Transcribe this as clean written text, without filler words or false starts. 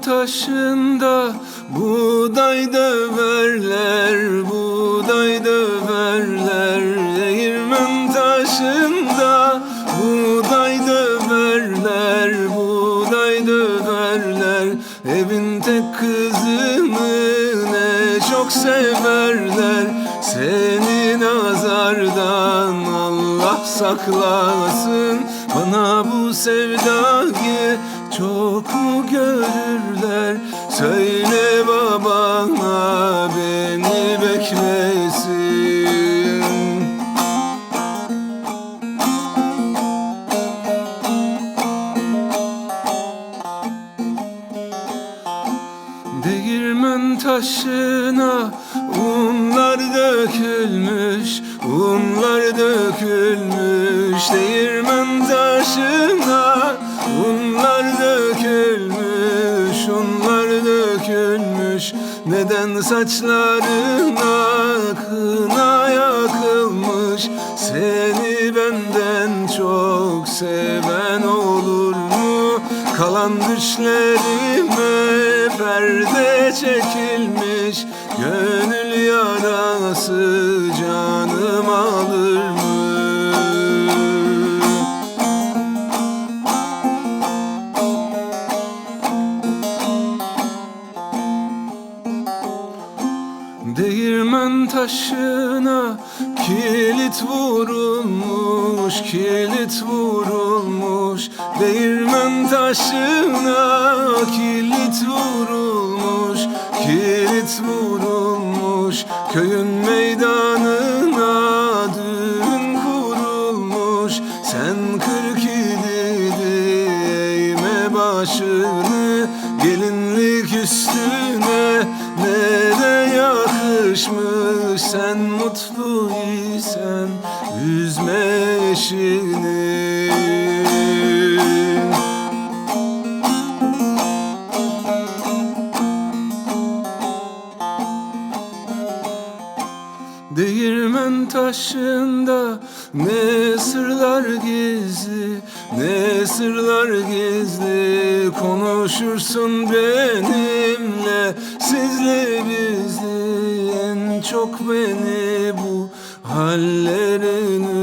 taşında buğday döverler, buğday döverler. Değirmen taşında buğday döverler, buğday döverler. Evin tek kızını ne çok severler. Seni nazardan Allah saklasın. Bana bu sevdayı çok mu görürler? Söyle babana beni beklesin. Değirmen taşına unlar dökülmüş, unlar dökülmüş. Değirmen taşına unlar dökülmüş, unlar dökülmüş. Neden saçlarına kına yakılmış? Seni benden çok seven olur mu? Kalan düşlerime perde çekilmiş. Gönül yarası canım alır mı? Değirmen taşına kilit vurulmuş, kilit vurulmuş. Değirmen taşına kilit vurulmuş, kilit vurulmuş. Köyün meydanına düğün kurulmuş. Sen 42'di eğme başını, gelinlik üstüne nere yakışmış? Sen mutlu isen üzme eşini. Değirmen taşında ne sırlar gizli, ne sırlar gizli. Konuşursun benimle sizli bizli. En çok beni bu hallerin